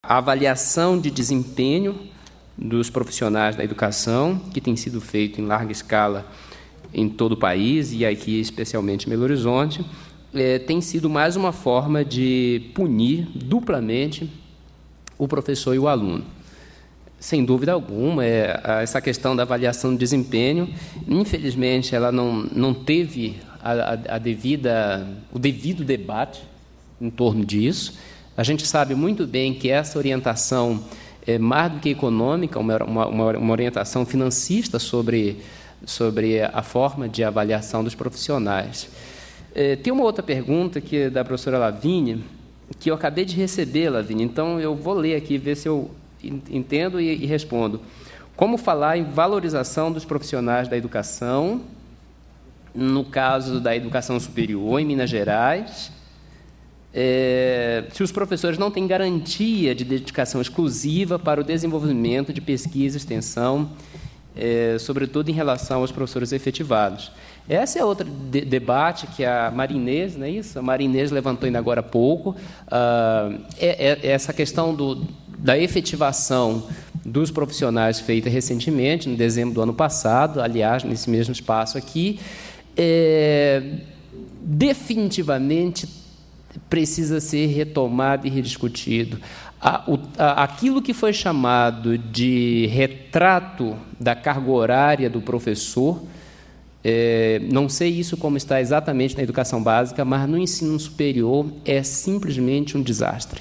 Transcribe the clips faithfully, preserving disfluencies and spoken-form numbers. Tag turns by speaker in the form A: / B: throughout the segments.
A: a avaliação de desempenho dos profissionais da educação, que tem sido feito em larga escala em todo o país, e aqui especialmente em Belo Horizonte, é, tem sido mais uma forma de punir duplamente o professor e o aluno. Sem dúvida alguma, é, essa questão da avaliação de desempenho, infelizmente, ela não, não teve a, a, a devida, o devido debate em torno disso. A gente sabe muito bem que essa orientação é mais do que econômica, uma, uma, uma orientação financista sobre, sobre a forma de avaliação dos profissionais. É, tem uma outra pergunta que é da professora Lavínia, que eu acabei de receber, Lavínia, então eu vou ler aqui, ver se eu entendo e, e respondo. Como falar em valorização dos profissionais da educação, no caso da educação superior, em Minas Gerais, é, se os professores não têm garantia de dedicação exclusiva para o desenvolvimento de pesquisa e extensão, é, sobretudo em relação aos professores efetivados. Essa é outra de debate que a Marinês, não é isso? A Marinês levantou ainda agora há pouco, ah, é, é essa questão do, da efetivação dos profissionais feita recentemente, em dezembro do ano passado, aliás, nesse mesmo espaço aqui, é, definitivamente precisa ser retomado e rediscutido. A, o, a, aquilo que foi chamado de retrato da carga horária do professor, é, não sei isso como está exatamente na educação básica, mas no ensino superior é simplesmente um desastre.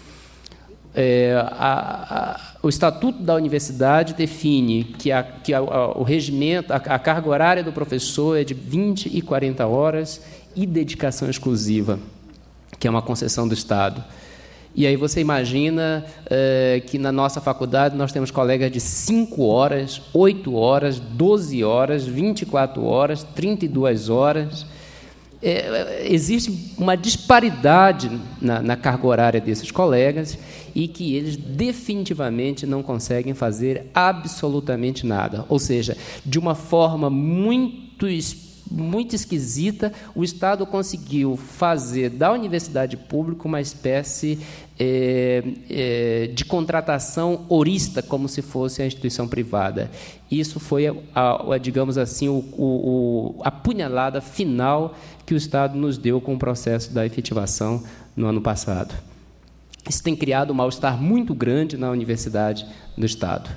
A: É, a, a, o Estatuto da Universidade define que, a, que a, a, o regimento, a, a carga horária do professor é de vinte e quarenta horas e dedicação exclusiva, que é uma concessão do Estado. E aí você imagina é, que na nossa faculdade nós temos colegas de cinco horas, oito horas, doze horas, vinte e quatro horas, trinta e duas horas. É, existe uma disparidade na, na carga horária desses colegas e que eles definitivamente não conseguem fazer absolutamente nada. Ou seja, de uma forma muito específica, muito esquisita, o Estado conseguiu fazer da universidade pública uma espécie é, é, de contratação horista, como se fosse a instituição privada. Isso foi, a, a, digamos assim, o, o, a punhalada final que o Estado nos deu com o processo da efetivação no ano passado. Isso tem criado um mal-estar muito grande na universidade do Estado.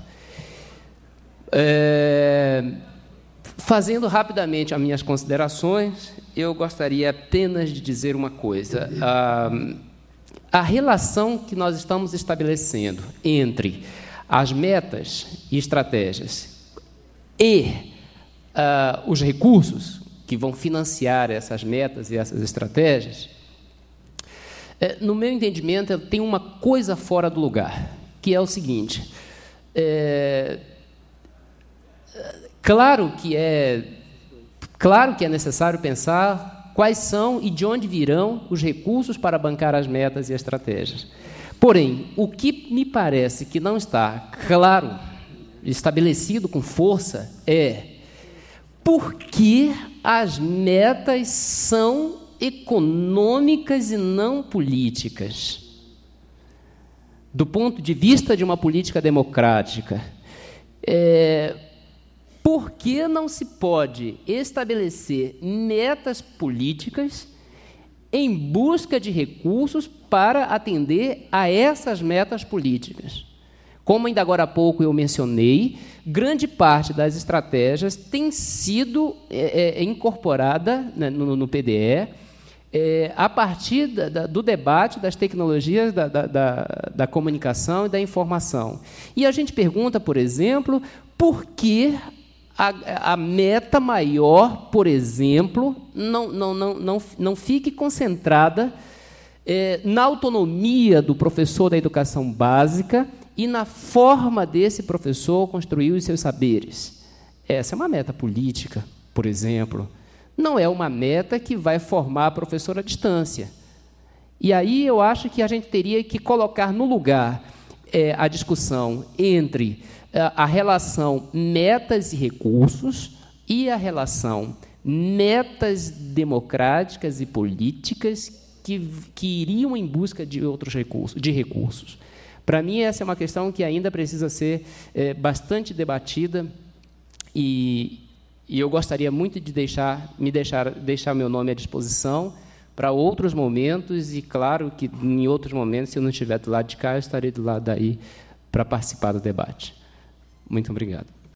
A: É... Fazendo rapidamente as minhas considerações, eu gostaria apenas de dizer uma coisa. A, a relação que nós estamos estabelecendo entre as metas e estratégias e uh, os recursos que vão financiar essas metas e essas estratégias, é, no meu entendimento, tem uma coisa fora do lugar, que é o seguinte... É, Claro que é, claro que é necessário pensar quais são e de onde virão os recursos para bancar as metas e as estratégias. Porém, o que me parece que não está claro, estabelecido com força, é por que as metas são econômicas e não políticas. Do ponto de vista de uma política democrática, é... Por que não se pode estabelecer metas políticas em busca de recursos para atender a essas metas políticas? Como ainda agora há pouco eu mencionei, grande parte das estratégias tem sido é, é, incorporada, né, no, no P D E, é, a partir da, da, do debate das tecnologias da, da, da, da comunicação e da informação. E a gente pergunta, por exemplo, por que A, a meta maior, por exemplo, não, não, não, não, não fique concentrada é, na autonomia do professor da educação básica e na forma desse professor construir os seus saberes. Essa é uma meta política, por exemplo. Não é uma meta que vai formar professor à distância. E aí eu acho que a gente teria que colocar no lugar é, a discussão entre a relação metas e recursos e a relação metas democráticas e políticas que, que iriam em busca de outros recursos, de recursos. Para mim, essa é uma questão que ainda precisa ser é, bastante debatida e, e eu gostaria muito de deixar, me deixar, deixar meu nome à disposição para outros momentos e, claro, que em outros momentos, se eu não estiver do lado de cá, eu estarei do lado daí para participar do debate. Muito obrigado.